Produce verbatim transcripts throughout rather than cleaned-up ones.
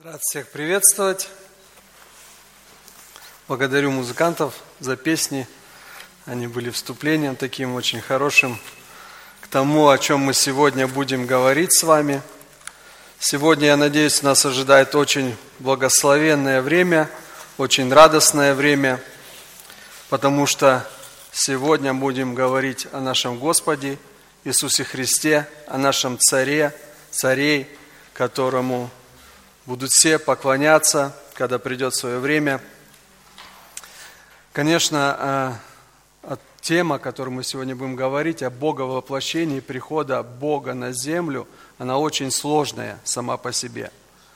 Рад всех приветствовать. Благодарю музыкантов за песни. Они были вступлением таким очень хорошим к тому, о чем мы сегодня будем говорить с вами. Сегодня, я надеюсь, нас ожидает очень благословенное время, очень радостное время, потому что сегодня будем говорить о нашем Господе Иисусе Христе, о нашем Царе, Царей, которому будут все поклоняться, когда придет свое время. Конечно, тема, о которой мы сегодня будем говорить, о Боговоплощении, прихода Бога на землю, она очень сложная сама по себе.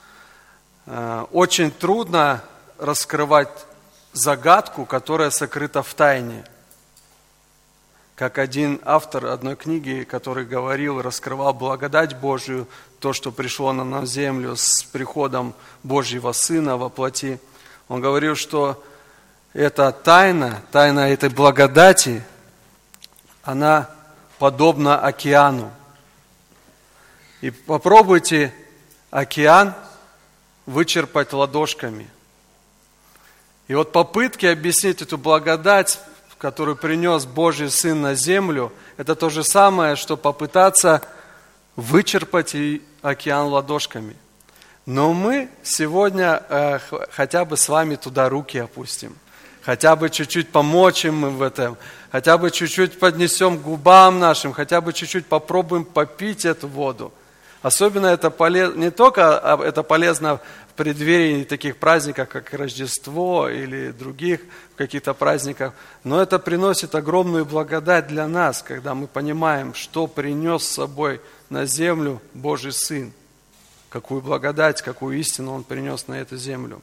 Очень трудно раскрывать загадку, которая сокрыта в тайне. Как один автор одной книги, который говорил, раскрывал благодать Божию, то, что пришло на нас землю с приходом Божьего Сына во плоти. Он говорил, что эта тайна, тайна этой благодати, она подобна океану. И попробуйте океан вычерпать ладошками. И вот попытки объяснить эту благодать, которую принес Божий Сын на землю, это то же самое, что попытаться вычерпать океан ладошками. Но мы сегодня э, хотя бы с вами туда руки опустим, хотя бы чуть-чуть помочь им в этом, хотя бы чуть-чуть поднесем к губам нашим, хотя бы чуть-чуть попробуем попить эту воду. Особенно это полезно, не только это полезно в преддверии таких праздников, как Рождество или других каких-то праздников, но это приносит огромную благодать для нас, когда мы понимаем, что принес с собой на землю Божий Сын, какую благодать, какую истину Он принес на эту землю.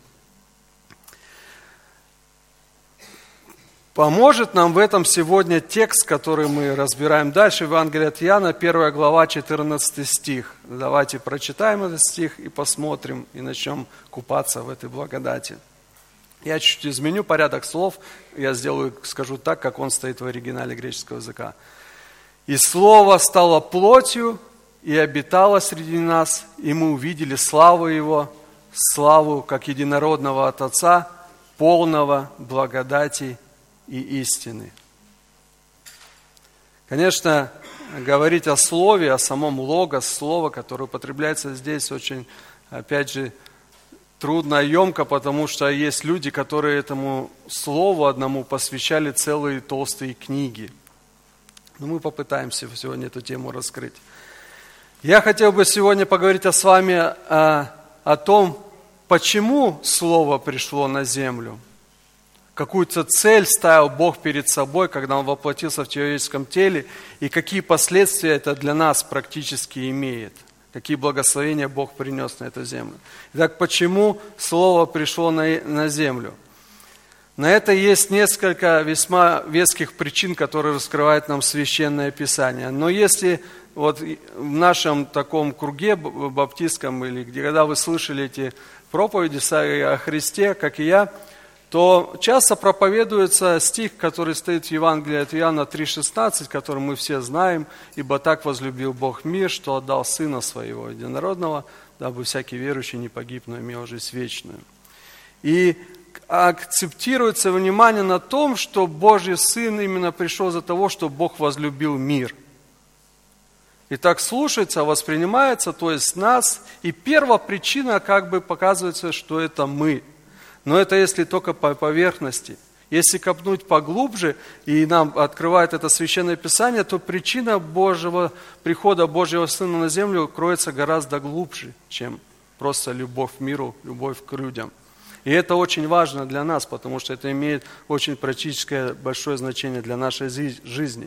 Поможет нам в этом сегодня текст, который мы разбираем дальше, Евангелие от Иоанна, первая глава, четырнадцатый стих. Давайте прочитаем этот стих и посмотрим, и начнем купаться в этой благодати. Я чуть-чуть изменю порядок слов, я сделаю, скажу так, как он стоит в оригинале греческого языка. «И Слово стало плотью, и обитало среди нас, и мы увидели славу Его, славу, как единородного от Отца, полного благодати и истины». Конечно, говорить о слове, о самом логос, слово, которое употребляется здесь, очень, опять же, трудно, емко, потому что есть люди, которые этому слову одному посвящали целые толстые книги. Но мы попытаемся сегодня эту тему раскрыть. Я хотел бы сегодня поговорить с вами о, о том, почему слово пришло на землю. Какую-то цель ставил Бог перед собой, когда Он воплотился в человеческом теле, и какие последствия это для нас практически имеет, какие благословения Бог принес на эту землю. Итак, почему Слово пришло на, на землю? На это есть несколько весьма веских причин, которые раскрывает нам Священное Писание. Но если вот в нашем таком круге баптистском, или где, когда вы слышали эти проповеди о Христе, как и я, то часто проповедуется стих, который стоит в Евангелии от Иоанна три шестнадцать, который мы все знаем: «Ибо так возлюбил Бог мир, что отдал Сына Своего Единородного, дабы всякий верующий не погиб, но имел жизнь вечную». И акцентируется внимание на том, что Божий Сын именно пришел за того, что Бог возлюбил мир. И так слушается, воспринимается, то есть нас, и первая причина как бы показывается, что это мы. Но это если только по поверхности. Если копнуть поглубже, и нам открывает это Священное Писание, то причина Божьего, прихода Божьего Сына на землю кроется гораздо глубже, чем просто любовь к миру, любовь к людям. И это очень важно для нас, потому что это имеет очень практическое большое значение для нашей жизни.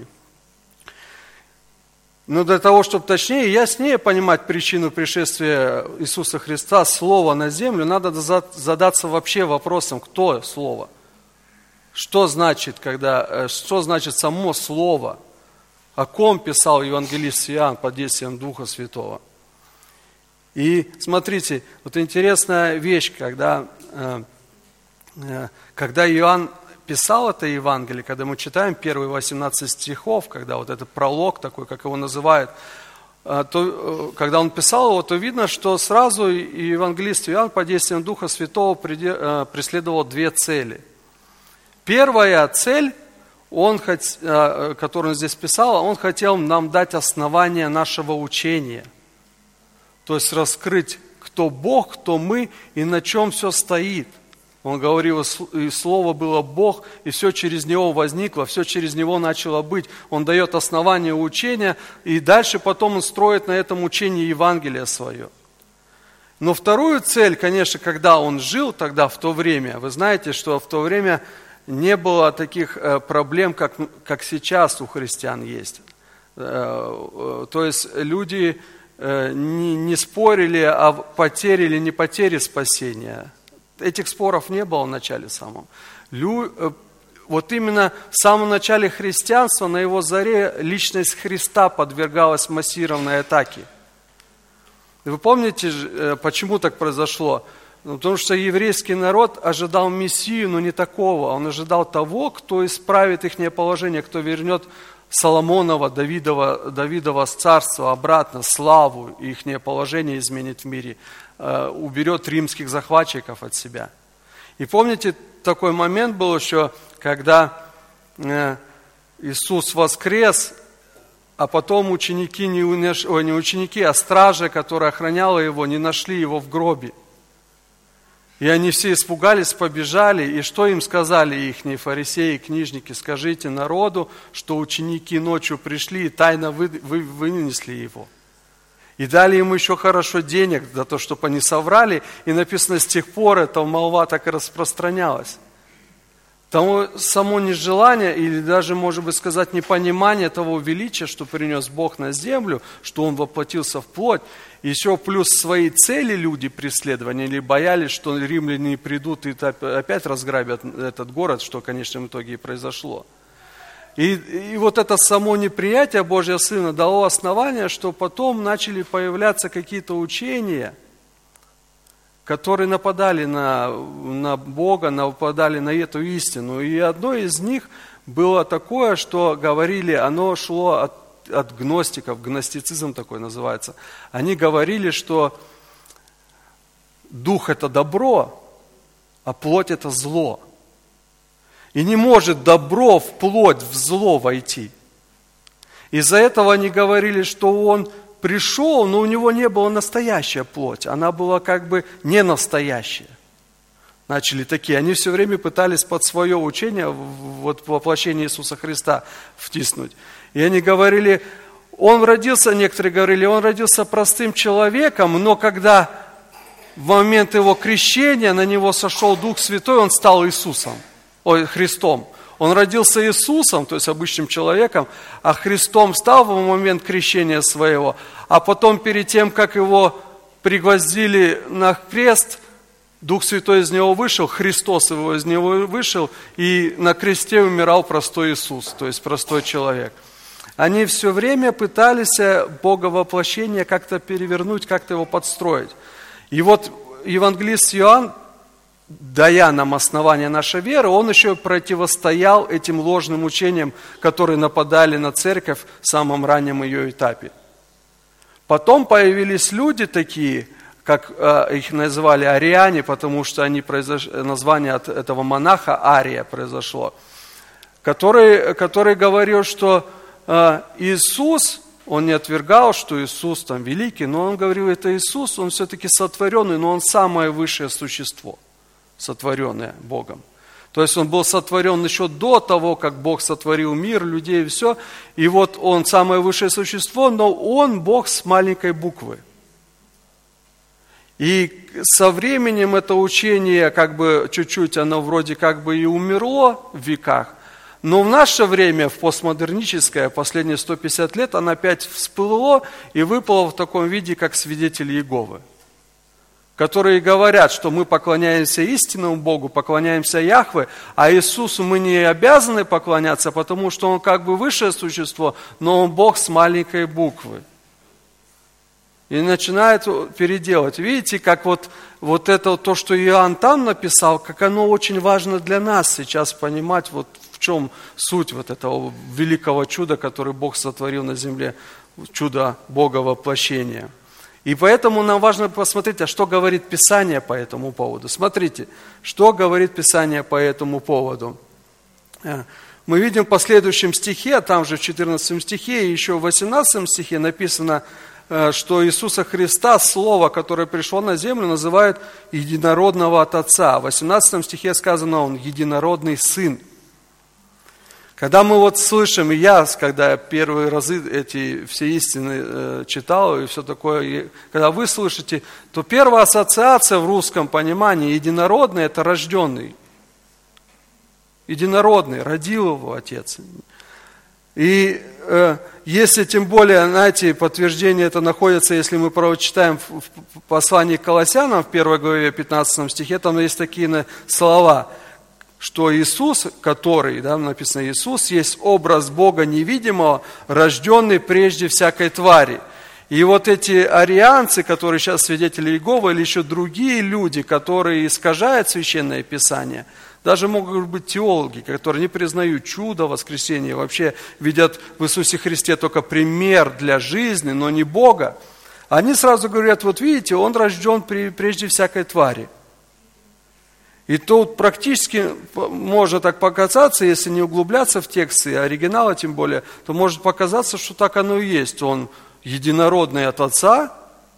Но для того, чтобы точнее и яснее понимать причину пришествия Иисуса Христа, Слова на землю, надо задаться вообще вопросом, кто Слово? Что значит, когда, что значит само Слово? О ком писал евангелист Иоанн под действием Духа Святого? И смотрите, вот интересная вещь, когда, когда Иоанн писал это Евангелие, когда мы читаем первые восемнадцать стихов, когда вот этот пролог такой, как его называют, то, когда он писал его, то видно, что сразу и евангелист Иоанн под действием Духа Святого преследовал две цели. Первая цель, он, которую он здесь писал, он хотел нам дать основание нашего учения. То есть раскрыть, кто Бог, кто мы и на чем все стоит. Он говорил, и Слово было Бог, и все через Него возникло, все через Него начало быть. Он дает основание учения, и дальше потом он строит на этом учении Евангелие свое. Но вторую цель, конечно, когда он жил тогда, в то время, вы знаете, что в то время не было таких проблем, как, как сейчас у христиан есть. То есть люди не, не спорили о потере или не потере спасения. Этих споров не было в начале самом. Лю, вот именно в самом начале христианства, на его заре, личность Христа подвергалась массированной атаке. Вы помните, почему так произошло? Потому что еврейский народ ожидал Мессию, но не такого. Он ожидал того, кто исправит их положение, кто вернет Соломонова, Давидова, Давидова царства обратно, славу, их положение изменит в мире, уберет римских захватчиков от себя. И помните, такой момент был еще, когда Иисус воскрес, а потом ученики, не, ой, не ученики, а стража, которая охраняла его, не нашли его в гробе. И они все испугались, побежали, и что им сказали ихние фарисеи и книжники? Скажите народу, что ученики ночью пришли и тайно вы, вы, вынесли его. И дали им еще хорошо денег за то, чтобы они соврали, и написано, с тех пор эта молва так и распространялась. Тому само нежелание, или даже, может быть, сказать, непонимание того величия, что принес Бог на землю, что Он воплотился в плоть, еще плюс свои цели люди преследования, или боялись, что римляне придут и опять разграбят этот город, что в конечном итоге и произошло. И, и вот это само неприятие Божьего Сына дало основание, что потом начали появляться какие-то учения, которые нападали на, на Бога, нападали на эту истину. И одно из них было такое, что говорили, оно шло от, от гностиков, гностицизм такой называется. Они говорили, что дух – это добро, а плоть – это зло. И не может добро в плоть, в зло войти. Из-за этого они говорили, что он пришел, но у него не было настоящая плоть. Она была как бы не настоящая. Начали такие. Они все время пытались под свое учение, вот воплощение Иисуса Христа втиснуть. И они говорили, он родился, некоторые говорили, он родился простым человеком, но когда в момент его крещения на него сошел Дух Святой, он стал Иисусом, ой, Христом. Он родился Иисусом, то есть обычным человеком, а Христом стал в момент крещения своего. А потом, перед тем, как его пригвоздили на крест, Дух Святой из него вышел, Христос его из него вышел, и на кресте умирал простой Иисус, то есть простой человек. Они все время пытались Боговоплощение как-то перевернуть, как-то его подстроить. И вот евангелист Иоанн, дая нам основание нашей веры, он еще противостоял этим ложным учениям, которые нападали на церковь в самом раннем ее этапе. Потом появились люди такие, как э, их называли ариане, потому что они произош... название от этого монаха Ария произошло, который, который говорил, что э, Иисус, он не отвергал, что Иисус там великий, но он говорил, это Иисус, он все-таки сотворенный, но он самое высшее существо, сотворенное Богом. То есть он был сотворен еще до того, как Бог сотворил мир, людей и все. И вот он самое высшее существо, но он Бог с маленькой буквы. И со временем это учение как бы чуть-чуть, оно вроде как бы и умерло в веках. Но в наше время, в постмодерническое, последние сто пятьдесят лет, оно опять всплыло и выпало в таком виде, как свидетели Иеговы, которые говорят, что мы поклоняемся истинному Богу, поклоняемся Яхве, а Иисусу мы не обязаны поклоняться, потому что Он как бы высшее существо, но Он Бог с маленькой буквы. И начинает переделать. Видите, как вот, вот это то, что Иоанн там написал, как оно очень важно для нас сейчас понимать, вот в чем суть вот этого великого чуда, который Бог сотворил на земле. чудо Бога воплощения. И поэтому нам важно посмотреть, а что говорит Писание по этому поводу. Смотрите, что говорит Писание по этому поводу. Мы видим в последующем стихе, там же в четырнадцатом стихе и еще в восемнадцатом стихе написано, что Иисуса Христа, Слово, которое пришло на землю, называют единородного от Отца. В восемнадцатом стихе сказано, Он единородный Сын. Когда мы вот слышим, и я, когда я первые разы эти все истины э, читал и все такое, и когда вы слышите, то первая ассоциация в русском понимании единородный – это рожденный. Единородный, родил его Отец. И э, если тем более, знаете, подтверждение это находится, если мы прочитаем в, в послании к Колоссянам в первой главе пятнадцатом стихе, там есть такие слова, что Иисус, который, да, написано, Иисус есть образ Бога невидимого, рожденный прежде всякой твари. И вот эти арианцы, которые сейчас свидетели Иеговы, или еще другие люди, которые искажают Священное Писание, даже могут быть теологи, которые не признают чудо воскресения, вообще видят в Иисусе Христе только пример для жизни, но не Бога, они сразу говорят, вот видите, Он рожден прежде всякой твари. И тут практически можно так показаться, если не углубляться в тексты оригинала тем более, то может показаться, что так оно и есть. Он единородный от Отца,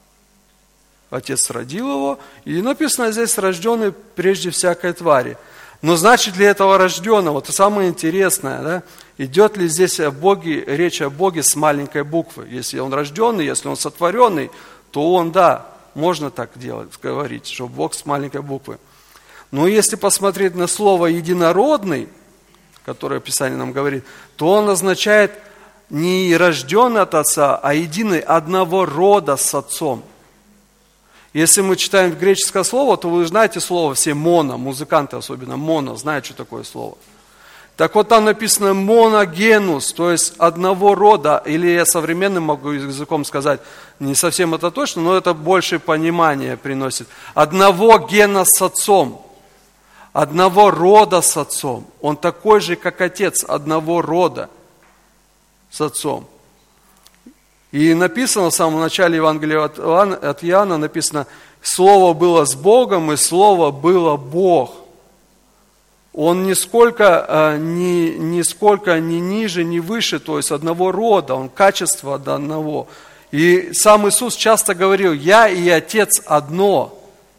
Отец родил его, и написано здесь рожденный прежде всякой твари. Но значит ли этого рожденного? Это самое интересное, да? Идет ли здесь о Боге, речь о Боге с маленькой буквы? Если он рожденный, если он сотворенный, то он, да, можно так делать, говорить, что Бог с маленькой буквы. Но если посмотреть на слово «единородный», которое Писание нам говорит, то он означает не рожденный от Отца, а единый одного рода с Отцом. Если мы читаем греческое слово, то вы знаете слово все «моно», музыканты особенно «моно», знают, что такое слово. Так вот там написано «моногенус», то есть одного рода, или я современным могу языком сказать, не совсем это точно, но это большее понимание приносит. Одного гена с Отцом. Одного рода с Отцом. Он такой же, как Отец, одного рода с Отцом. И написано в самом начале Евангелия от Иоанна, от Иоанна, написано, Слово было с Богом, и Слово было Бог. Он нисколько, ни, нисколько ни ниже, ни выше, то есть одного рода, он качество одного. И сам Иисус часто говорил, я и Отец одно.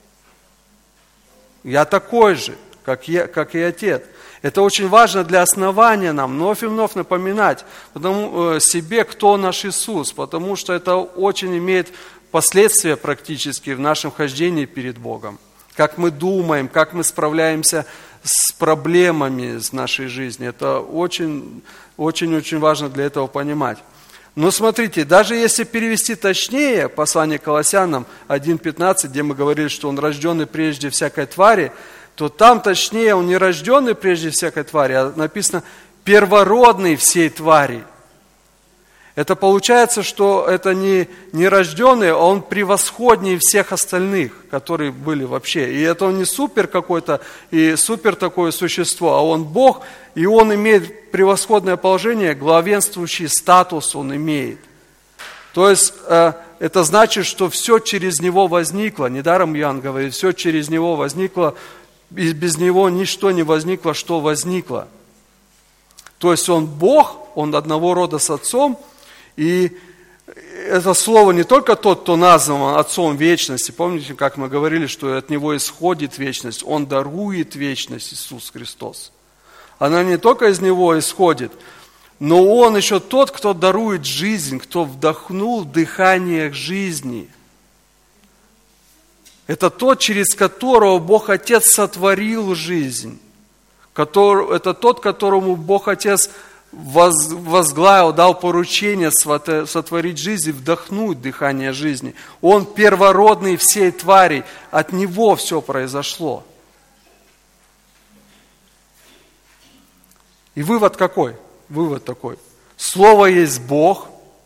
Я такой же, как, я, как и Отец. Это очень важно для основания нам, вновь и вновь напоминать потому, э, себе, кто наш Иисус, потому что это очень имеет последствия практически в нашем хождении перед Богом. Как мы думаем, как мы справляемся с проблемами в нашей жизни. Это очень-очень важно для этого понимать. Но смотрите, даже если перевести точнее послание к Колоссянам один пятнадцать, где мы говорили, что он рожденный прежде всякой твари, то там точнее он не рожденный прежде всякой твари, а написано первородный всей твари. Это получается, что это не, не рожденный, а он превосходнее всех остальных, которые были вообще. И это он не супер какой-то, и супер такое существо, а он Бог, и он имеет превосходное положение, главенствующий статус он имеет. То есть э, это значит, что все через него возникло, недаром Иоанн говорит, все через него возникло, и без него ничто не возникло, что возникло. То есть он Бог, он одного рода с Отцом, и это слово не только тот, кто назван Отцом вечности. Помните, как мы говорили, что от Него исходит вечность. Он дарует вечность, Иисус Христос. Она не только из Него исходит, но Он еще тот, кто дарует жизнь, кто вдохнул дыхание жизни. Это тот, через которого Бог Отец сотворил жизнь. Это тот, которому Бог Отец возглавил, дал поручение сотворить жизнь и вдохнуть дыхание жизни. Он первородный всей твари, от Него все произошло. И вывод какой? Вывод такой. Слово есть Бог,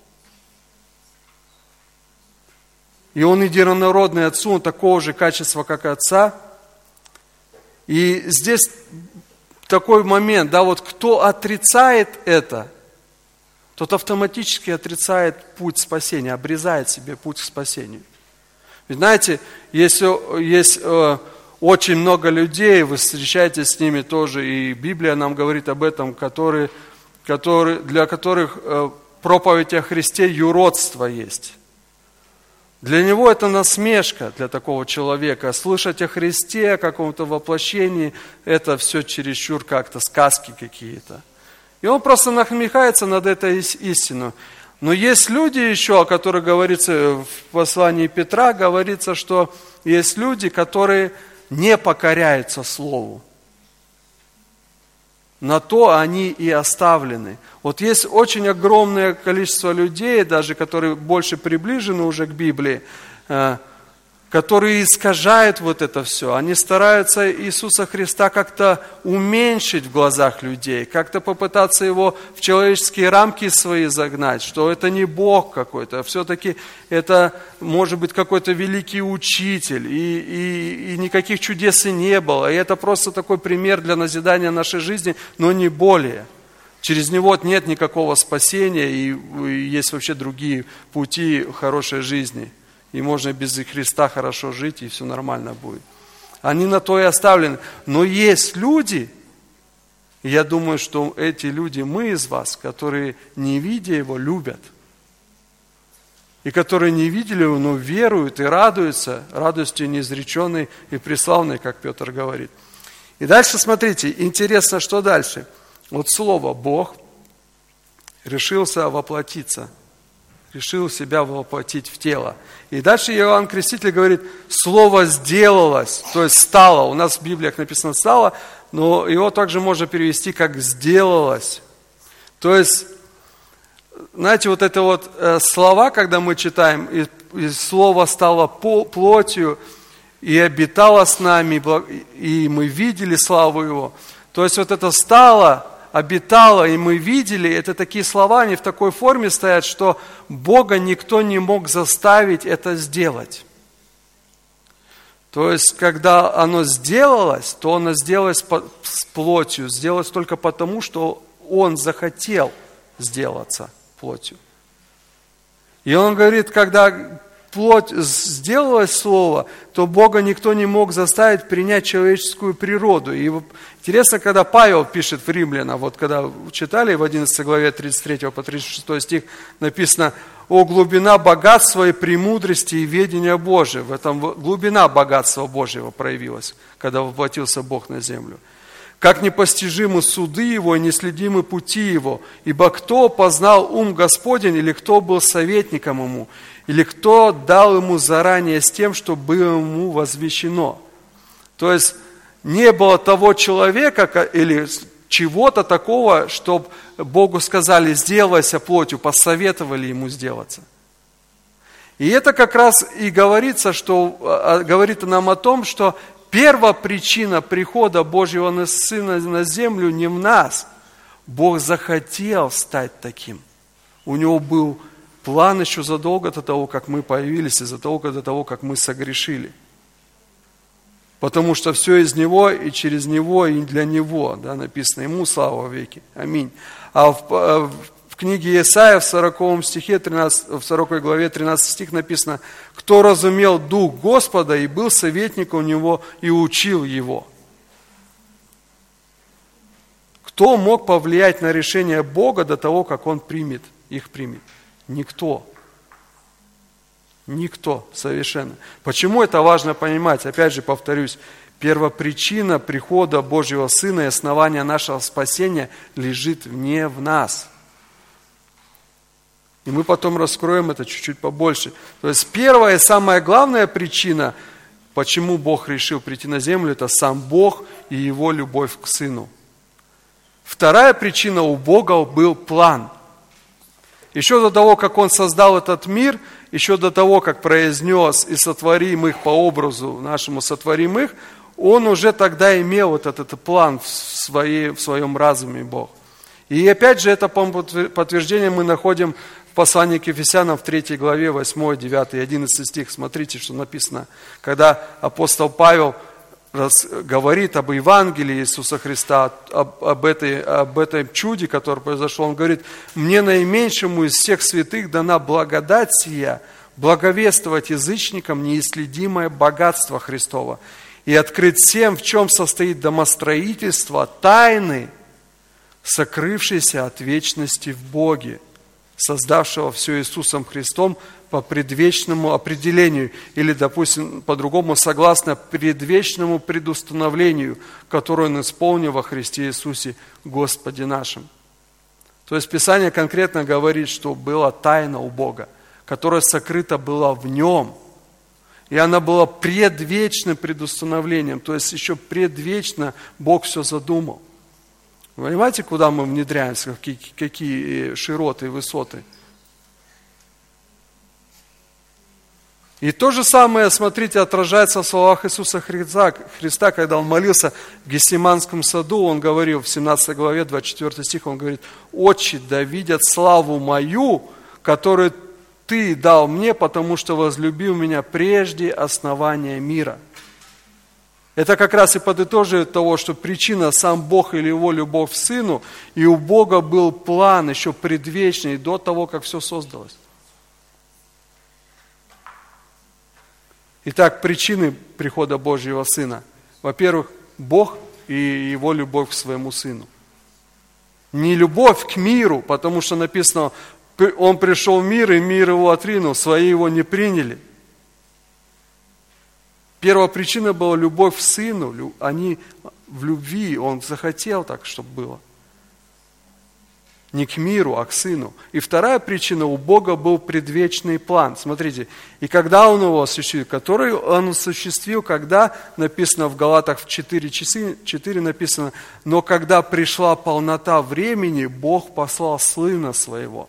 и Он единородный Отцу, Он такого же качества, как и Отца. И здесь такой момент, да, вот кто отрицает это, тот автоматически отрицает путь спасения, обрезает себе путь к спасению. Ведь знаете, есть, есть э, очень много людей, вы встречаетесь с ними тоже, и Библия нам говорит об этом, которые, которые, для которых э, проповедь о Христе юродство есть. Для него это насмешка, для такого человека. Слышать о Христе, о каком-то воплощении, это все чересчур как-то сказки какие-то. И он просто насмехается над этой истиной. Но есть люди еще, о которых говорится в послании Петра, говорится, что есть люди, которые не покоряются Слову. На то они и оставлены. Вот есть очень огромное количество людей, даже которые больше приближены уже к Библии, которые искажают вот это все. Они стараются Иисуса Христа как-то уменьшить в глазах людей, как-то попытаться его в человеческие рамки свои загнать, что это не Бог какой-то, а все-таки это может быть какой-то великий учитель, и, и, и никаких чудес и не было. И это просто такой пример для назидания нашей жизни, но не более. Через него нет никакого спасения, и, и есть вообще другие пути хорошей жизни. И можно без Христа хорошо жить, и все нормально будет. Они на то и оставлены. Но есть люди, и я думаю, что эти люди, мы из вас, которые, не видя Его, любят. И которые не видели Его, но веруют и радуются, радостью неизреченной и преславной, как Петр говорит. И дальше смотрите, интересно, что дальше. Вот слово «Бог» решился воплотиться. Решил себя воплотить в тело. И дальше Иоанн Креститель говорит, слово сделалось, то есть стало. У нас в Библиях написано стало, но его также можно перевести как сделалось. То есть, знаете, вот это вот э, слова, когда мы читаем, и, и слово стало плотью, и обитало с нами, и мы видели славу его. То есть вот это стало, обитало, и мы видели, это такие слова, они в такой форме стоят, что Бога никто не мог заставить это сделать. То есть, когда оно сделалось, то оно сделалось с плотью, сделалось только потому, что Он захотел сделаться плотью. И Он говорит, когда плоть сделалось слово, то Бога никто не мог заставить принять человеческую природу. И интересно, когда Павел пишет в Римлянам, вот когда читали в одиннадцатой главе тридцать третьего по тридцать шестой стих, написано: «О глубина богатства и премудрости и ведения Божия». В этом глубина богатства Божьего проявилась, когда воплотился Бог на землю. «Как непостижимы суды Его и неследимы пути Его, ибо кто познал ум Господень, или кто был советником Ему, или кто дал Ему заранее с тем, что было Ему возвещено». То есть, не было того человека или чего-то такого, чтобы Богу сказали: «Сделайся плотью», посоветовали Ему сделаться. И это как раз и говорится, что, говорит нам о том, что первопричина прихода Божьего Сына на землю не в нас. Бог захотел стать таким. У Него был план еще задолго до того, как мы появились, и задолго до того, как мы согрешили. Потому что все из Него, и через Него, и для Него. Да, написано: Ему слава во веки. Аминь. А в, в книге Исаия в сороковом стихе, тринадцатом, в сороковой главе тринадцатый стих написано: «Кто разумел Дух Господа и был советником у Него и учил Его». Кто мог повлиять на решение Бога до того, как Он примет, их примет? Никто. Никто совершенно. Почему это важно понимать? Опять же повторюсь, первопричина прихода Божьего Сына и основания нашего спасения лежит не в нас. И мы потом раскроем это чуть-чуть побольше. То есть первая и самая главная причина, почему Бог решил прийти на землю, это сам Бог и Его любовь к Сыну. Вторая причина: у Бога был план. Еще до того, как Он создал этот мир, еще до того, как произнес «и сотворим их по образу нашему сотворим их», Он уже тогда имел вот этот, этот план в, своей, в своем разуме, Бог. И опять же, это подтверждение мы находим в послании к Ефесянам в третьей главе, восьмой, девятый и одиннадцатый стих. Смотрите, что написано. Когда апостол Павел говорит об Евангелии Иисуса Христа, об, об, этой, об этом чуде, которое произошло, он говорит: «Мне наименьшему из всех святых дана благодать сия, благовествовать язычникам неисследимое богатство Христово и открыть всем, в чем состоит домостроительство тайны, сокрывшейся от вечности в Боге, создавшего все Иисусом Христом по предвечному определению, или, допустим, по-другому, согласно предвечному предустановлению, которое Он исполнил во Христе Иисусе Господе нашим». То есть Писание конкретно говорит, что была тайна у Бога, которая сокрыта была в Нем, и она была предвечным предустановлением, то есть еще предвечно Бог все задумал. Вы понимаете, куда мы внедряемся, какие, какие широты и высоты? И то же самое, смотрите, отражается в словах Иисуса Христа, Христа, когда Он молился в Гефсиманском саду. Он говорил в семнадцатой главе, двадцать четвёртый стих, Он говорит: «Отче, да видят славу мою, которую Ты дал мне, потому что возлюбил меня прежде основания мира». Это как раз и подытоживает того, что причина сам Бог или Его любовь к Сыну, и у Бога был план еще предвечный, до того, как все создалось. Итак, причины прихода Божьего Сына. Во-первых, Бог и Его любовь к Своему Сыну. Не любовь к миру, потому что написано: Он пришел в мир, и мир Его отринул, свои Его не приняли. Первая причина была любовь к Сыну, они в любви, Он захотел так, чтобы было. Не к миру, а к Сыну. И вторая причина: у Бога был предвечный план. Смотрите, и когда Он его осуществил, который Он осуществил, когда, написано в Галатах в четыре часа, четыре написано: «Но когда пришла полнота времени, Бог послал Сына Своего».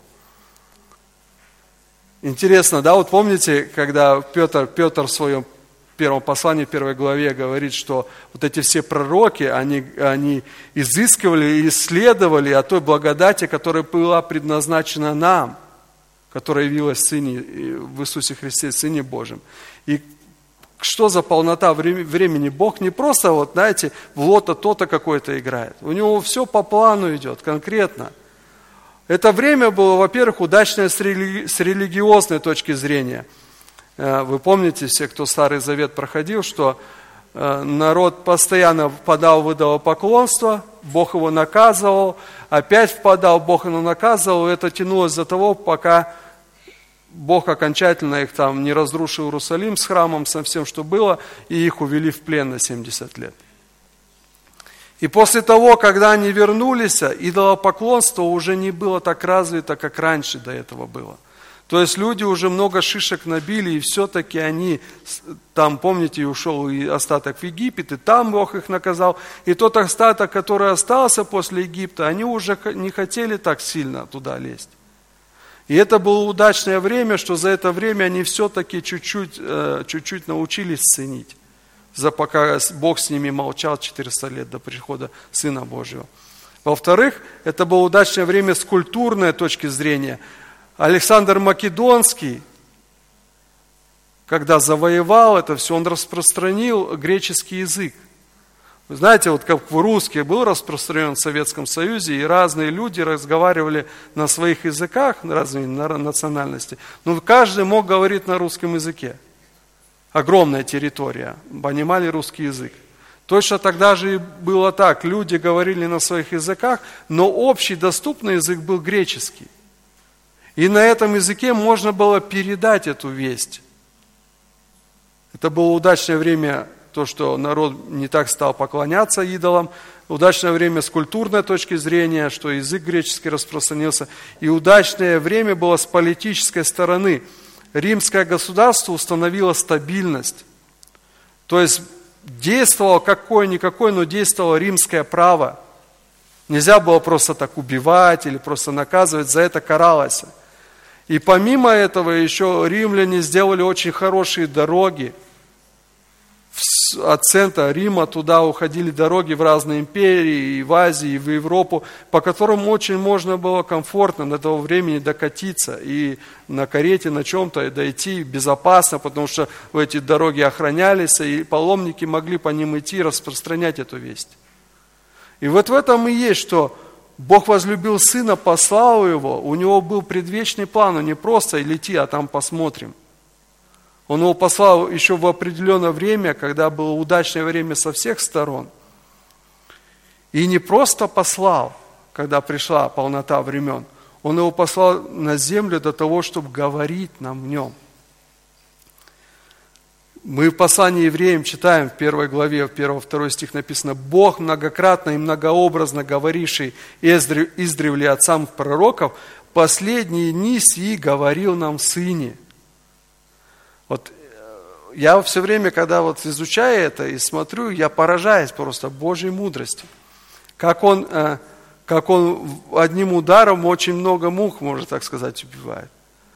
Интересно, да, вот помните, когда Петр, Петр в своем первом послании, в первой главе говорит, что вот эти все пророки, они, они изыскивали и исследовали о той благодати, которая была предназначена нам, которая явилась в, Сыне, в Иисусе Христе, Сыне Божьем. И что за полнота времени? Бог не просто, вот знаете, в лото то-то какое-то играет. У Него все по плану идет, конкретно. Это время было, во-первых, удачное с, рели... с религиозной точки зрения. Вы помните, все, кто Старый Завет проходил, что народ постоянно впадал в идолопоклонство, Бог его наказывал, опять впадал, Бог его наказывал, и это тянулось до того, пока Бог окончательно их там не разрушил Иерусалим с храмом, со всем, что было, и их увели в плен на семьдесят лет. И после того, когда они вернулись, идолопоклонство уже не было так развито, как раньше до этого было. То есть люди уже много шишек набили, и все-таки они, там, помните, ушел и остаток в Египет, и там Бог их наказал. И тот остаток, который остался после Египта, они уже не хотели так сильно туда лезть. И это было удачное время, что за это время они все-таки чуть-чуть, чуть-чуть научились ценить, за пока Бог с ними молчал четыреста лет до прихода Сына Божьего. Во-вторых, это было удачное время с культурной точки зрения. Александр Македонский, когда завоевал это все, он распространил греческий язык. Вы знаете, вот как русский был распространен в Советском Союзе, и разные люди разговаривали на своих языках, разные национальности, но каждый мог говорить на русском языке. Огромная территория, понимали русский язык. Точно тогда же и было так, люди говорили на своих языках, но общий доступный язык был греческий. И на этом языке можно было передать эту весть. Это было удачное время, то, что народ не так стал поклоняться идолам. Удачное время с культурной точки зрения, что язык греческий распространился. И удачное время было с политической стороны. Римское государство установило стабильность. То есть действовало какое-никакое, но действовало римское право. Нельзя было просто так убивать или просто наказывать, за это каралось. И помимо этого еще римляне сделали очень хорошие дороги. от центра Рима туда уходили дороги в разные империи, и в Азии, и в Европу, по которым очень можно было комфортно до того времени докатиться, и на карете, на чем-то дойти безопасно, потому что эти дороги охранялись, и паломники могли по ним идти и распространять эту весть. И вот в этом и есть, что Бог возлюбил Сына, послал Его, у Него был предвечный план, он не просто лети, а там посмотрим. Он Его послал еще в определенное время, когда было удачное время со всех сторон. И не просто послал, когда пришла полнота времен, Он Его послал на землю для того, чтобы говорить нам в Нем. Мы в послании евреям читаем в первой главе, в первый-второй стих написано: «Бог, многократно и многообразно говоривший издревле отцам пророков, последние дни сии говорил нам в Сыне». Вот я все время, когда вот изучаю это и смотрю, я поражаюсь просто Божьей мудрости. Как Он, как он одним ударом очень много мух, можно так сказать, убивает.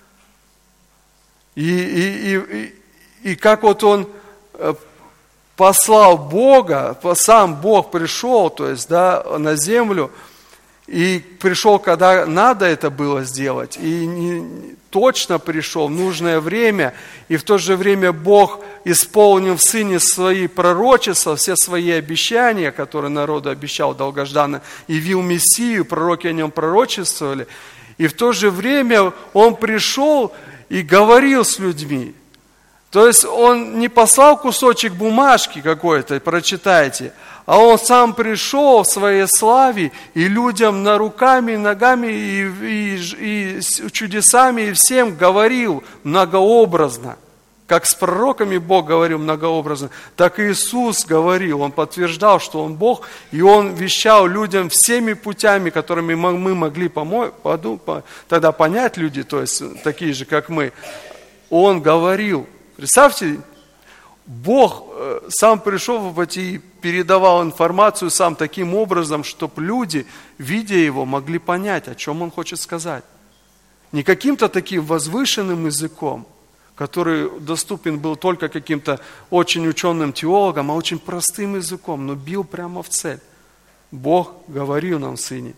И, и, и, и как вот Он послал Бога, сам Бог пришел, то есть, да, на землю, и пришел, когда надо это было сделать, и не, точно пришел в нужное время, и в то же время Бог исполнил в Сыне свои пророчества, все свои обещания, которые народу обещал долгожданно, явил Мессию, пророки о Нем пророчествовали, и в то же время Он пришел и говорил с людьми. То есть Он не послал кусочек бумажки какой-то, прочитайте, а Он сам пришел в своей славе и людям на руками, ногами и, и, и чудесами и всем говорил многообразно. Как с пророками Бог говорил многообразно, так и Иисус говорил. Он подтверждал, что Он Бог, и Он вещал людям всеми путями, которыми мы могли помочь, тогда понять люди, то есть такие же, как мы. Он говорил. Представьте, Бог сам пришел в эти и передавал информацию сам таким образом, чтобы люди, видя Его, могли понять, о чем Он хочет сказать. Не каким-то таким возвышенным языком, который доступен был только каким-то очень ученым теологам, а очень простым языком, но бил прямо в цель. Бог говорил нам в Сыне.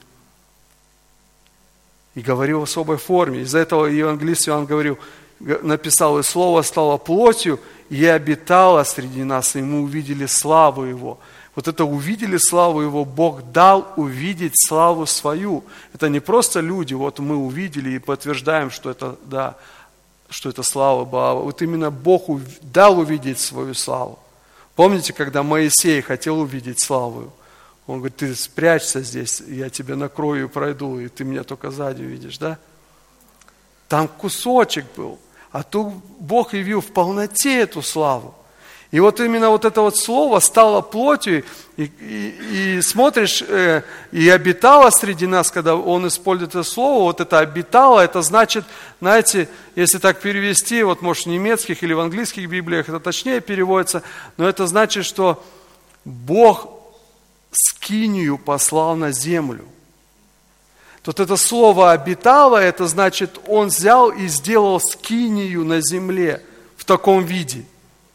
И говорил в особой форме. Из-за этого евангелист Иоанн говорил, написал: «И Слово стало плотью, и обитало среди нас, и мы увидели славу Его». Вот это увидели славу Его, Бог дал увидеть славу свою. Это не просто люди, вот мы увидели и подтверждаем, что это, да, что это слава была. Вот именно Бог дал увидеть свою славу. Помните, когда Моисей хотел увидеть славу? Он говорит: ты спрячься здесь, я тебя накрою и пройду, и ты меня только сзади увидишь, да? Там кусочек был. А тут Бог явил в полноте эту славу. И вот именно вот это вот слово стало плотью, и, и, и смотришь, э, и обитало среди нас, когда Он использует это слово, вот это обитало, это значит, знаете, если так перевести, вот может в немецких или в английских библиях это точнее переводится, но это значит, что Бог скинию послал на землю. Тут это слово «обитало», это значит, Он взял и сделал скинию на земле в таком виде.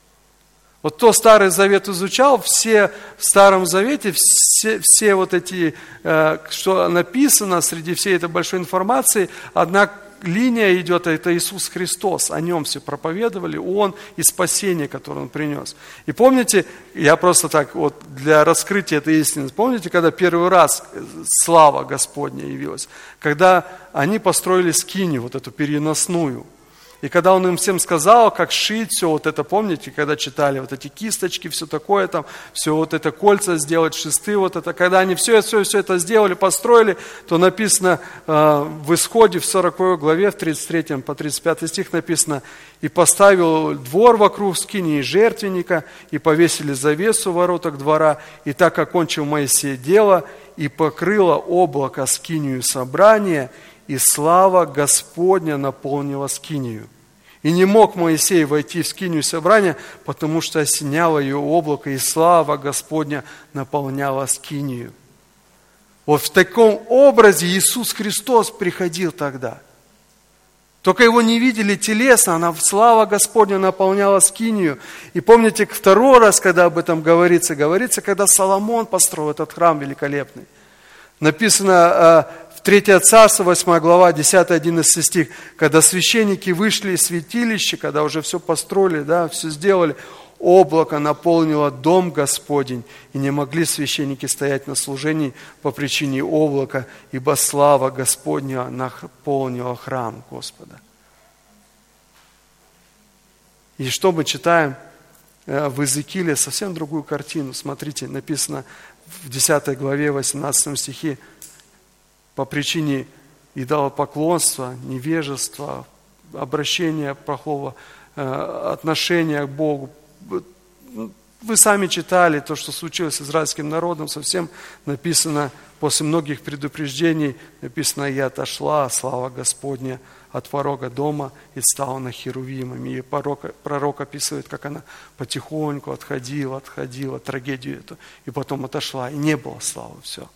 Вот кто Старый Завет изучал, все в Старом Завете, все, все вот эти, э, что написано среди всей этой большой информации, одна линия идет, это Иисус Христос, о Нем все проповедовали, Он и спасение, которое Он принес. И помните, я просто так вот для раскрытия этой истины, помните, когда первый раз слава Господня явилась, когда они построили скинию, вот эту переносную, и когда Он им всем сказал, как шить все вот это, помните, когда читали вот эти кисточки, все такое там, все вот это кольца сделать, шесты вот это, когда они все, все, все это сделали, построили, то написано э, в Исходе в сороковой главе, в тридцать третьем по тридцать пятый стих написано: «И поставил двор вокруг скинии жертвенника, и повесили завесу в воротах двора, и так окончил Моисей дело, и покрыло облако скинию собрания, и слава Господня наполнила скинию. И не мог Моисей войти в скинию собрания, потому что осеняло ее облако, и слава Господня наполняла скинию». Вот в таком образе Иисус Христос приходил тогда. Только его не видели телесно, она слава Господня наполняла скинию. И помните, второй раз, когда об этом говорится, говорится, когда Соломон построил этот храм великолепный. Написано в третье Царство, восьмая глава, десятый-одиннадцатый стих, когда священники вышли из святилища, когда уже все построили, да, все сделали, облако наполнило дом Господень, и не могли священники стоять на служении по причине облака, ибо слава Господня наполнила храм Господа. И что мы читаем в Иезекииле? Совсем другую картину. Смотрите, написано в десятой главе, восемнадцатом стихе, по причине идолопоклонства, невежества, обращения плохого, отношения к Богу. Вы сами читали то, что случилось с израильским народом, совсем написано, после многих предупреждений, написано, «Я отошла, слава Господня, от порога дома и стала на херувимами». И пророк, пророк описывает, как она потихоньку отходила, отходила, трагедию эту, и потом отошла, и не было славы, все.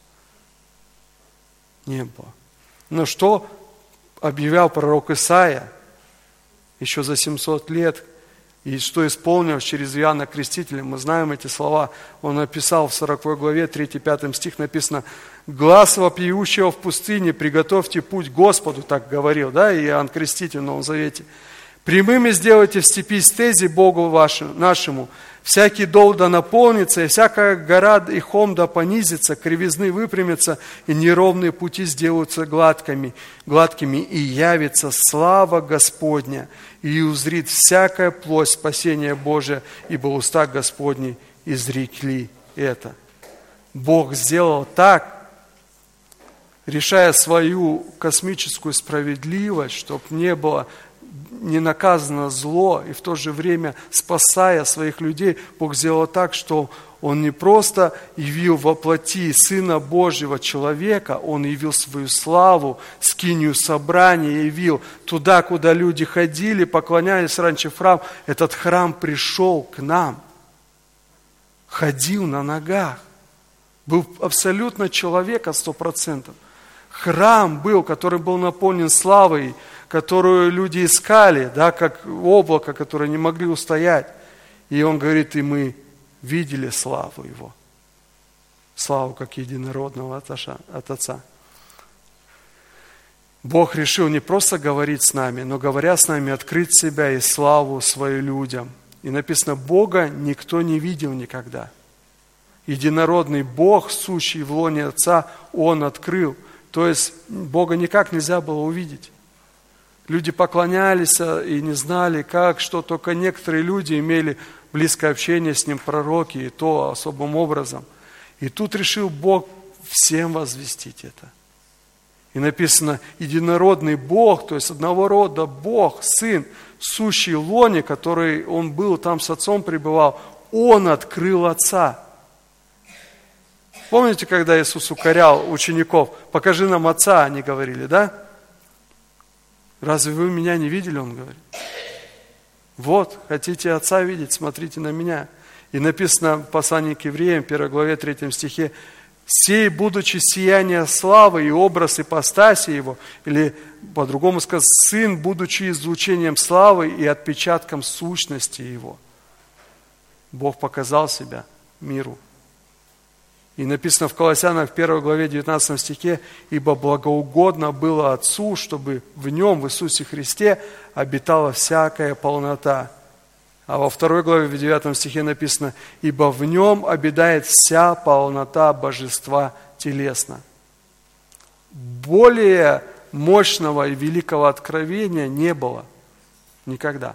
Не было. Но что объявлял пророк Исаия еще за семьсот лет, и что исполнилось через Иоанна Крестителя, мы знаем эти слова. Он написал в сороковой главе, третий-пятый стих, написано: «Глас вопиющего в пустыне, приготовьте путь Господу», так говорил, да, Иоанн Креститель в Новом Завете. «Прямыми сделайте в степи стези Богу вашему, нашему. Всякий дол да наполнится, и всякая гора и холм да понизится, кривизны выпрямятся, и неровные пути сделаются гладкими, гладкими, и явится слава Господня, и узрит всякая плоть спасения Божия, ибо уста Господни изрекли это». Бог сделал так, решая свою космическую справедливость, чтобы не было не наказано зло, и в то же время, спасая своих людей, Бог сделал так, что Он не просто явил во плоти Сына Божьего человека, Он явил свою славу, скинию собрания, явил туда, куда люди ходили, поклонялись раньше в храм. Этот храм пришел к нам, ходил на ногах, был абсолютно человека сто процентов. Храм был, который был наполнен славой, которую люди искали, да, как облако, которое не могли устоять. И Он говорит, и мы видели славу Его. Славу как единородного от Отца. Бог решил не просто говорить с нами, но, говоря с нами, открыть себя и славу свою людям. И написано, Бога никто не видел никогда. Единородный Бог, сущий в лоне Отца, Он открыл. То есть Бога никак нельзя было увидеть. Люди поклонялись и не знали, как, что. Только некоторые люди имели близкое общение с Ним, пророки, и то особым образом. И тут решил Бог всем возвестить это. И написано, единородный Бог, то есть одного рода Бог, Сын, сущий в лоне, который Он был, там с Отцом пребывал, Он открыл Отца. Помните, когда Иисус укорял учеников? «Покажи нам Отца», они говорили, да? «Разве вы меня не видели?» Он говорит. «Вот, хотите Отца видеть, смотрите на меня». И написано в послании к Евреям, первой главе, третьем стихе, «Сей, будучи сияние славы и образ ипостаси Его», или по-другому сказать, «Сын, будучи излучением славы и отпечатком сущности Его». Бог показал себя миру. И написано в Колоссянах в первой главе девятнадцатом стихе, «Ибо благоугодно было Отцу, чтобы в Нем, в Иисусе Христе, обитала всякая полнота». А во второй главе в девятом стихе написано, «Ибо в Нем обитает вся полнота Божества телесно». Более мощного и великого откровения не было никогда.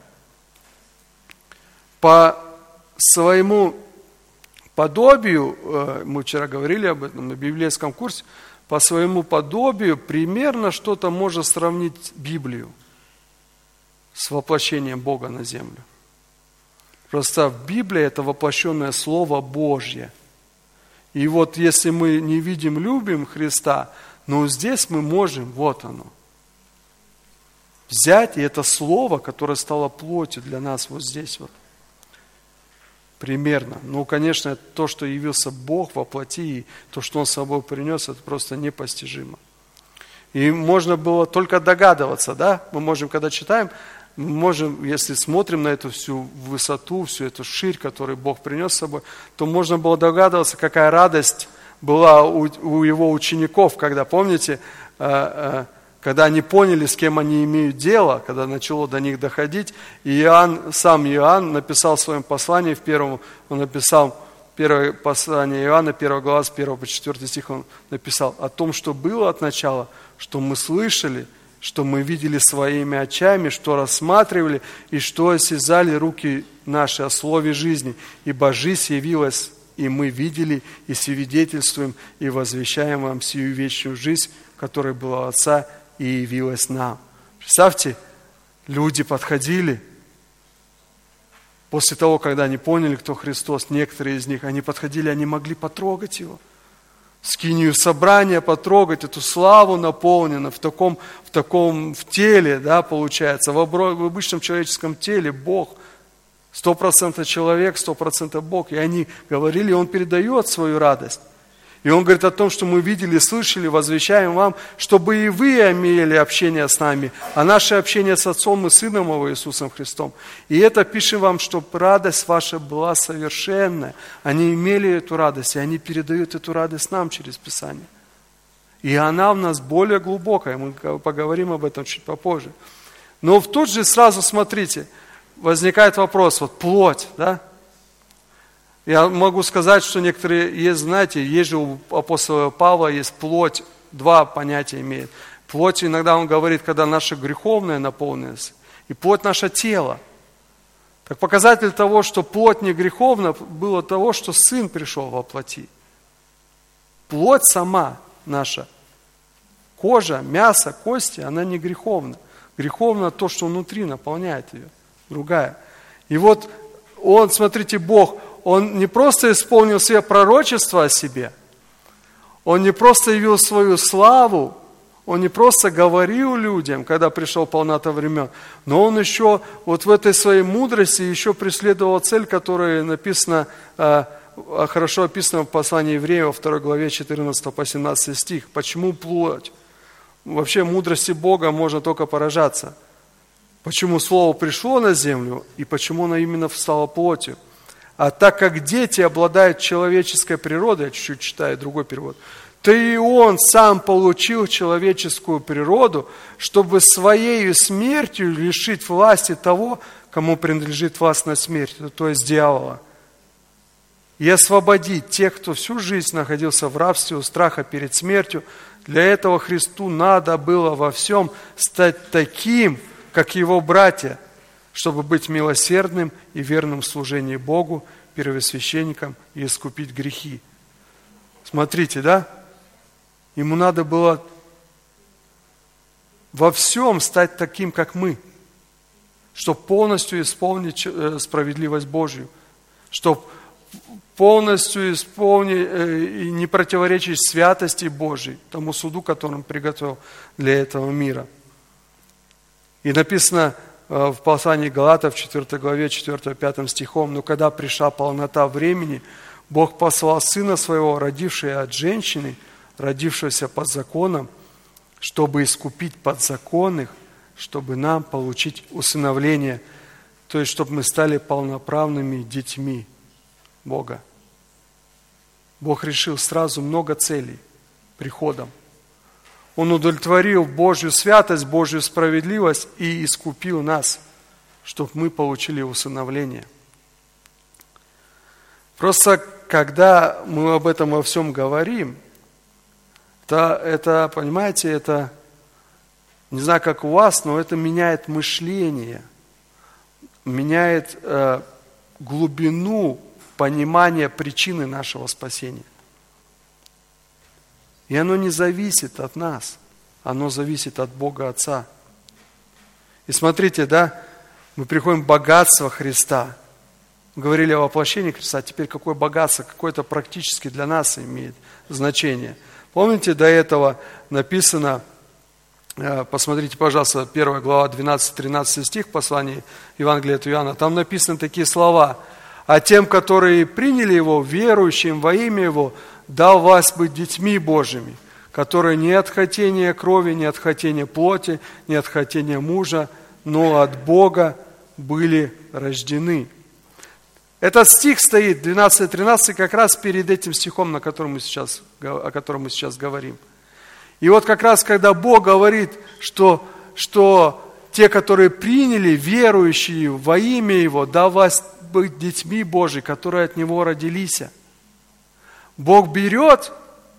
По своему подобию, мы вчера говорили об этом на библейском курсе, по своему подобию примерно что-то можно сравнить Библию с воплощением Бога на землю. Просто в Библии это воплощенное Слово Божье. И вот если мы не видим, любим Христа, но здесь мы можем, вот оно, взять и это Слово, которое стало плотью для нас вот здесь вот. Примерно. Ну, конечно, то, что явился Бог во плоти, и то, что Он с собой принес, это просто непостижимо. И можно было только догадываться, да? Мы можем, когда читаем, мы можем, если смотрим на эту всю высоту, всю эту ширь, которую Бог принес с собой, то можно было догадываться, какая радость была у, у его учеников, когда, помните, когда они поняли, с кем они имеют дело, когда начало до них доходить, и Иоанн, сам Иоанн написал в своем послании, в первом, он написал, первое послание Иоанна, первая глава, с первого по четвёртый стих, он написал о том, что было от начала, что мы слышали, что мы видели своими очами, что рассматривали и что осязали руки наши о слове жизни. Ибо жизнь явилась, и мы видели, и свидетельствуем, и возвещаем вам сию вечную жизнь, которая была у Отца и явилась нам. Представьте, люди подходили, после того, когда они поняли, кто Христос, некоторые из них, они подходили, они могли потрогать Его. Скинию собрания потрогать, эту славу наполнена в таком, в таком в теле, да, получается, в, обро, в обычном человеческом теле Бог, сто процентов человек, сто процентов Бог. И они говорили, Он передает свою радость. И Он говорит о том, что мы видели, слышали, возвещаем вам, чтобы и вы имели общение с нами, а наше общение с Отцом и Сыном Его Иисусом Христом. И это пишем вам, чтобы радость ваша была совершенная. Они имели эту радость, и они передают эту радость нам через Писание. И она у нас более глубокая, мы поговорим об этом чуть попозже. Но в тут же сразу, смотрите, возникает вопрос, вот плоть, да? Я могу сказать, что некоторые есть, знаете, есть же у апостола Павла есть плоть, два понятия имеет. Плоть, иногда он говорит, когда наша греховная наполнилась, и плоть наше тело. Так показатель того, что плоть не греховна, было того, что Сын пришел во плоти. Плоть сама наша, кожа, мясо, кости, она не греховна. Греховно то, что внутри наполняет ее, другая. И вот он, смотрите, Бог, Он не просто исполнил все пророчества о себе, Он не просто явил свою славу, Он не просто говорил людям, когда пришел полнота времен, но Он еще вот в этой своей мудрости еще преследовал цель, которая написана, хорошо описана в послании Евреев во второй главе четырнадцатый по семнадцатый стих. Почему плоть? Вообще мудрости Бога можно только поражаться. Почему Слово пришло на землю и почему оно именно стало плотью? А так как дети обладают человеческой природой, я чуть-чуть читаю другой перевод, то и Он сам получил человеческую природу, чтобы своей смертью лишить власти того, кому принадлежит власть над смертью, то есть дьявола, и освободить тех, кто всю жизнь находился в рабстве у страха перед смертью. Для этого Христу надо было во всем стать таким, как Его братья, чтобы быть милосердным и верным в служении Богу, первосвященникам и искупить грехи. Смотрите, да? Ему надо было во всем стать таким, как мы, чтобы полностью исполнить справедливость Божью, чтобы полностью исполнить и не противоречить святости Божьей, тому суду, который Он приготовил для этого мира. И написано в послании Галатов, в четвёртой главе, четвёртым-пятым стихом, «Но когда пришла полнота времени, Бог послал Сына Своего, родившего от женщины, родившегося под законом, чтобы искупить подзаконных, чтобы нам получить усыновление, то есть, чтобы мы стали полноправными детьми Бога». Бог решил сразу много целей приходом. Он удовлетворил Божью святость, Божью справедливость и искупил нас, чтобы мы получили усыновление. Просто когда мы об этом во всем говорим, то это, понимаете, это, не знаю, как у вас, но это меняет мышление, меняет э, глубину понимания причины нашего спасения. И оно не зависит от нас, оно зависит от Бога Отца. И смотрите, да, мы приходим к богатству Христа. Мы говорили о воплощении Христа, теперь какое богатство, какое-то практически для нас имеет значение. Помните, до этого написано, посмотрите, пожалуйста, первая глава, двенадцатый-тринадцатый стих послания Евангелия от Иоанна, там написаны такие слова: «А тем, которые приняли Его, верующим во имя Его, дал власть быть детьми Божьими, которые не от хотения крови, не от хотения плоти, не от хотения мужа, но от Бога были рождены». Этот стих стоит, двенадцать тринадцать, как раз перед этим стихом, на котором мы сейчас, о котором мы сейчас говорим. И вот как раз, когда Бог говорит, что, что те, которые приняли, верующие во имя Его, да вас быть детьми Божьими, которые от Него родились, Бог берет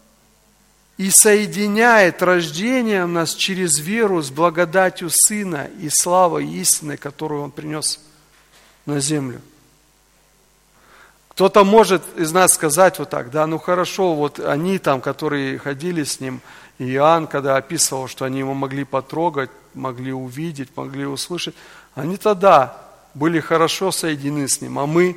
и соединяет рождением нас через веру с благодатью Сына и славой истины, которую Он принес на землю. Кто-то может из нас сказать вот так: да, ну хорошо, вот они там, которые ходили с Ним, и Иоанн, когда описывал, что они Его могли потрогать, могли увидеть, могли услышать, они тогда были хорошо соединены с Ним, а мы?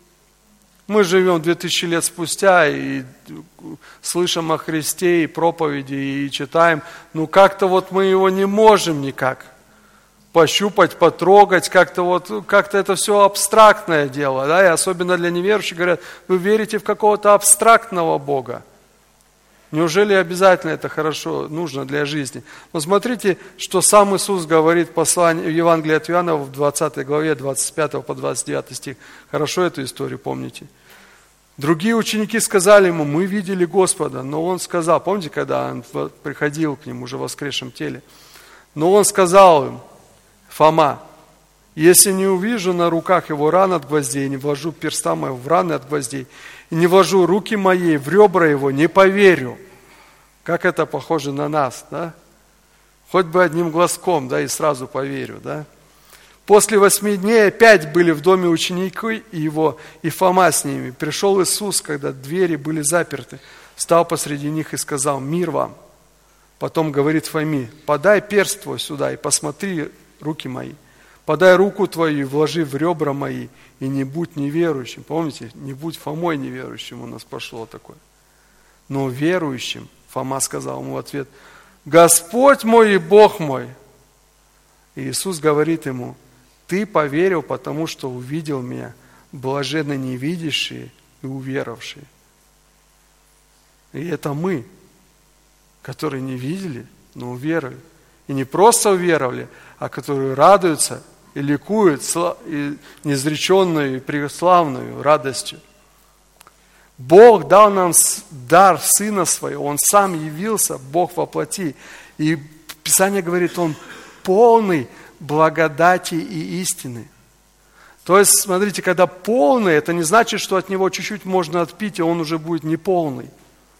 Мы живем две тысячи лет спустя и слышим о Христе, и проповеди, и читаем, ну как-то вот мы Его не можем никак пощупать, потрогать, как-то вот, как-то это все абстрактное дело, да, и особенно для неверующих говорят: вы верите в какого-то абстрактного Бога. Неужели обязательно это хорошо, нужно для жизни? Но смотрите, что сам Иисус говорит в послании, в Евангелии от Иоанна в двадцатой главе, двадцать пятый по двадцать девятый стих. Хорошо эту историю помните? Другие ученики сказали Ему: мы видели Господа. Но Он сказал, помните, когда Он приходил к ним уже в воскресшем теле? Но Он сказал им: Фома, если не увижу на руках Его ран от гвоздей, не вложу перста моего в раны от гвоздей, и не вложу руки мои в ребра Его, не поверю. Как это похоже на нас, да? Хоть бы одним глазком, да, и сразу поверю, да? После восьми дней опять были в доме ученики Его, и Фома с ними. Пришел Иисус, когда двери были заперты, встал посреди них и сказал: мир вам. Потом говорит Фоме: подай перст твой сюда и посмотри руки мои. Подай руку твою и вложи в ребра мои, и не будь неверующим. Помните, не будь Фомой неверующим, у нас пошло такое. Но верующим. Фома сказал ему в ответ: Господь мой и Бог мой. И Иисус говорит ему: ты поверил, потому что увидел меня, блаженны невидящие и уверовавшие. И это мы, которые не видели, но уверовали. И не просто уверовали, а которые радуются и ликуют и неизреченную и преславную радостью. Бог дал нам дар Сына Своего, Он Сам явился, Бог во плоти. И Писание говорит, Он полный благодати и истины. То есть, смотрите, когда полный, это не значит, что от Него чуть-чуть можно отпить, и Он уже будет неполный.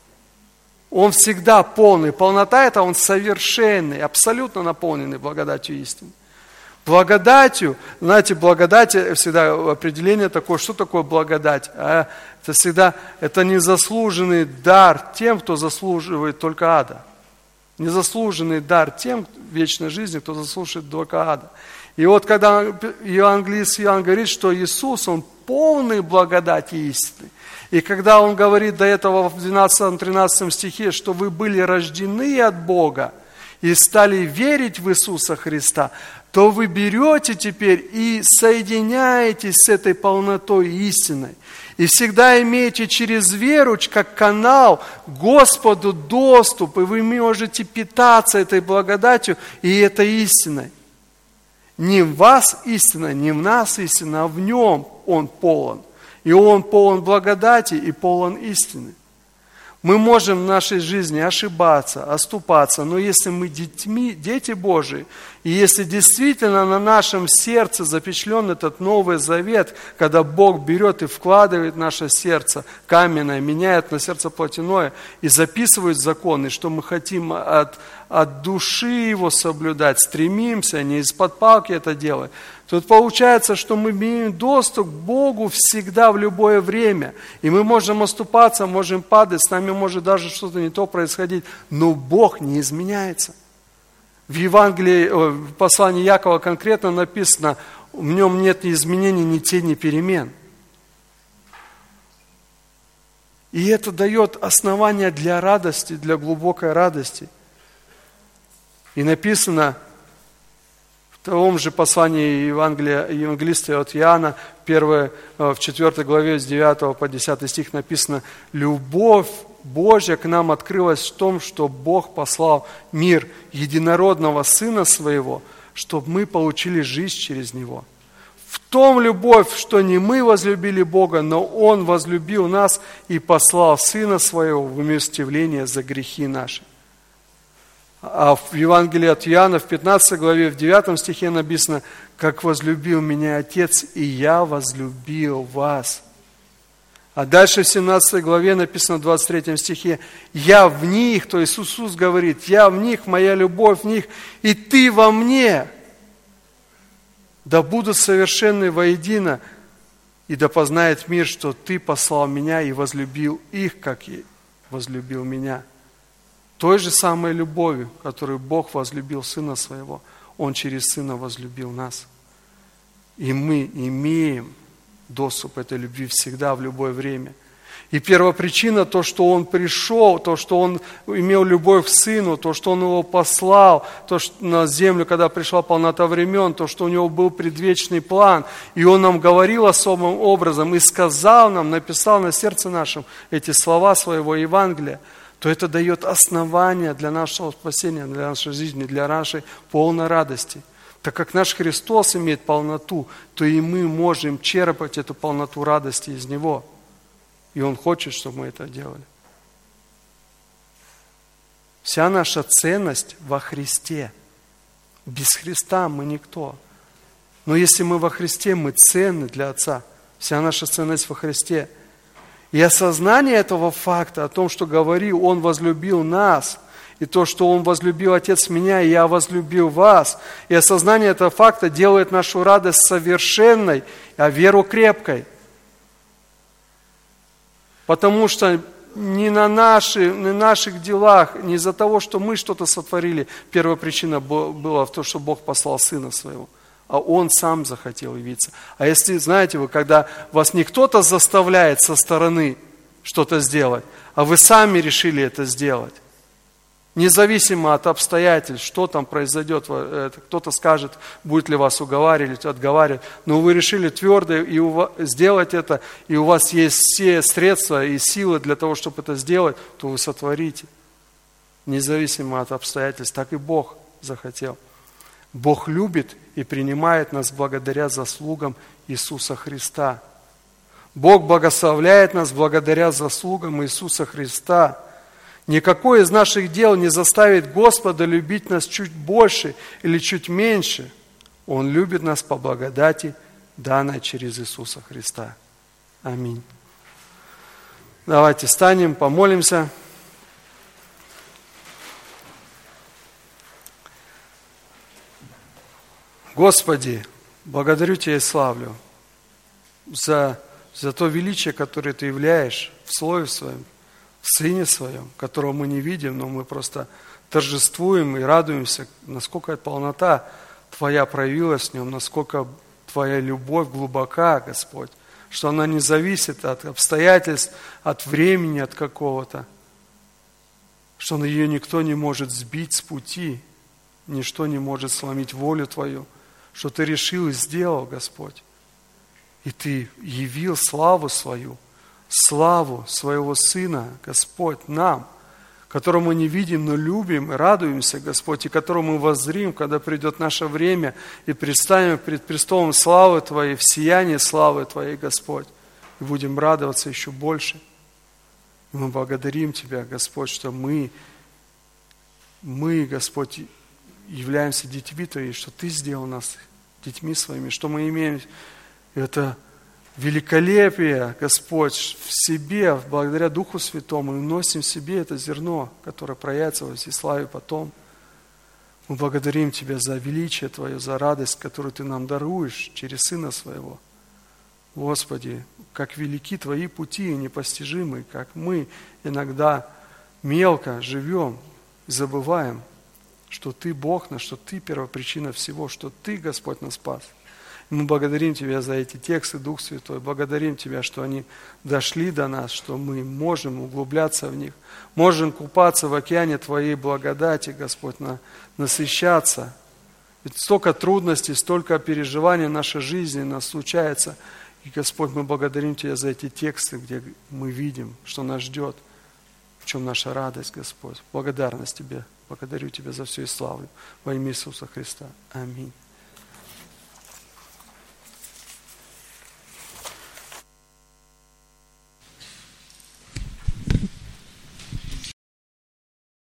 Он всегда полный. Полнота – это Он совершенный, абсолютно наполненный благодатью истины. Благодатью, знаете, благодать, всегда определение такое, что такое благодать? А это всегда, это незаслуженный дар тем, кто заслуживает только ада. Незаслуженный дар тем вечной жизни, кто заслуживает только ада. И вот когда евангелист Иоанн говорит, что Иисус, Он полный благодати истины. И когда Он говорит до этого в двенадцатом-тринадцатом стихе, что вы были рождены от Бога и стали верить в Иисуса Христа, то вы берете теперь и соединяетесь с этой полнотой истиной. И всегда имеете через веру, как канал, к Господу доступ, и вы можете питаться этой благодатью и этой истиной. Не в вас истина, не в нас истина, а в Нем Он полон. И Он полон благодати и полон истины. Мы можем в нашей жизни ошибаться, оступаться, но если мы детьми, дети Божии, и если действительно на нашем сердце запечатлен этот Новый Завет, когда Бог берет и вкладывает в наше сердце каменное, меняет на сердце плотяное и записывает законы, что мы хотим от, от души Его соблюдать, стремимся, не из-под палки это делать, тут получается, что мы имеем доступ к Богу всегда, в любое время. И мы можем оступаться, можем падать, с нами может даже что-то не то происходить, но Бог не изменяется. В Евангелии, в послании Якова конкретно написано, в нем нет ни изменений, ни тени перемен. И это дает основание для радости, для глубокой радости. И написано, том же послании Евангелия, Евангелиста от Иоанна, первое, в четвёртой главе, с девятого по десятый стих написано: «Любовь Божья к нам открылась в том, что Бог послал мир единородного Сына Своего, чтобы мы получили жизнь через Него. В том любовь, что не мы возлюбили Бога, но Он возлюбил нас и послал Сына Своего в умилостивление за грехи наши». А в Евангелии от Иоанна в пятнадцатой главе, в девятом стихе написано: «Как возлюбил меня Отец, и я возлюбил вас». А дальше в семнадцатой главе написано в двадцать третьем стихе: «Я в них», то есть Иисус говорит, «я в них, моя любовь в них, и ты во мне. Да будут совершенны воедино, и да познает мир, что ты послал меня и возлюбил их, как и возлюбил меня». Той же самой любовью, которой Бог возлюбил Сына Своего, Он через Сына возлюбил нас. И мы имеем доступ к этой любви всегда, в любое время. И первопричина, то, что Он пришел, то, что Он имел любовь к Сыну, то, что Он Его послал, то, что на землю, когда пришла полнота времен, то, что у Него был предвечный план, и Он нам говорил особым образом, и сказал нам, написал на сердце нашем эти слова Своего Евангелия, то это дает основание для нашего спасения, для нашей жизни, для нашей полной радости. Так как наш Христос имеет полноту, то и мы можем черпать эту полноту радости из Него. И Он хочет, чтобы мы это делали. Вся наша ценность во Христе. Без Христа мы никто. Но если мы во Христе, мы ценны для Отца. Вся наша ценность во Христе. И осознание этого факта, о том, что говорил, Он возлюбил нас, и то, что Он возлюбил Отец меня, и я возлюбил вас, и осознание этого факта делает нашу радость совершенной, а веру крепкой. Потому что не на, наши, на наших делах, не из-за того, что мы что-то сотворили, первая причина была в том, что Бог послал Сына Своего. А Он сам захотел явиться. А если, знаете, вы, когда вас не кто-то заставляет со стороны что-то сделать, а вы сами решили это сделать, независимо от обстоятельств, что там произойдет, кто-то скажет, будет ли вас уговаривать, отговаривать, но вы решили твердо и сделать это, и у вас есть все средства и силы для того, чтобы это сделать, то вы сотворите. Независимо от обстоятельств, так и Бог захотел. Бог любит и принимает нас благодаря заслугам Иисуса Христа. Бог благословляет нас благодаря заслугам Иисуса Христа. Никакое из наших дел не заставит Господа любить нас чуть больше или чуть меньше. Он любит нас по благодати, данной через Иисуса Христа. Аминь. Давайте встанем, помолимся. Господи, благодарю Тебя и славлю за, за то величие, которое Ты являешь в Слове Своем, в Сыне Своем, которого мы не видим, но мы просто торжествуем и радуемся, насколько полнота Твоя проявилась в Нем, насколько Твоя любовь глубока, Господь, что она не зависит от обстоятельств, от времени, от какого-то, что ее никто не может сбить с пути, ничто не может сломить волю Твою, что Ты решил и сделал, Господь. И Ты явил славу свою, славу своего Сына, Господь, нам, которого мы не видим, но любим и радуемся, Господь, и которого мы воззрим, когда придет наше время, и предстанем пред престолом славы Твоей, в сиянии славы Твоей, Господь, и будем радоваться еще больше. И мы благодарим Тебя, Господь, что мы, мы, Господь, являемся детьми Твоими, что Ты сделал нас детьми Своими, что мы имеем это великолепие, Господь, в себе, благодаря Духу Святому, и носим в себе это зерно, которое проявится во всей славе потом. Мы благодарим Тебя за величие Твое, за радость, которую Ты нам даруешь через Сына Своего. Господи, как велики Твои пути и непостижимы, как мы иногда мелко живем и забываем, что Ты Бог наш, что Ты первопричина всего, что Ты, Господь, нас спас. И мы благодарим Тебя за эти тексты, Дух Святой, благодарим Тебя, что они дошли до нас, что мы можем углубляться в них, можем купаться в океане Твоей благодати, Господь, на, насыщаться Ведь столько трудностей, столько переживаний в нашей жизни нас случается. И, Господь, мы благодарим Тебя за эти тексты, где мы видим, что нас ждет, в чем наша радость, Господь. Благодарность Тебе. Благодарю Тебя за все и славу. Во имя Иисуса Христа. Аминь.